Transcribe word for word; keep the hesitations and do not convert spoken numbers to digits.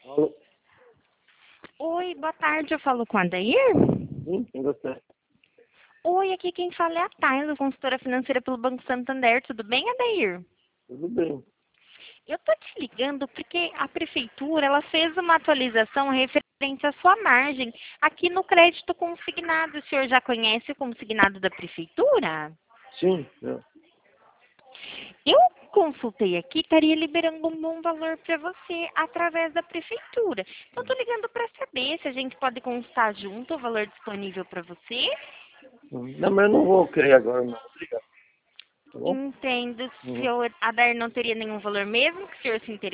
Alô? Oi, boa tarde, eu falo com a Adair? Sim, quem você? Oi, aqui quem fala é a Tayla, consultora financeira pelo Banco Santander. Tudo bem, Adair? Tudo bem. Eu tô te ligando porque a prefeitura, ela fez uma atualização referente à sua margem aqui no crédito consignado. O senhor já conhece o consignado da prefeitura? Sim, eu. Eu consultei aqui, estaria liberando um bom valor para você através da prefeitura. Então, tô ligando para saber se a gente pode consultar junto o valor disponível para você. Não, mas eu não vou querer agora, não. Obrigado. Tá bom? Entendo. Se Uhum. eu, a D A R não teria nenhum valor mesmo que o senhor se interessasse.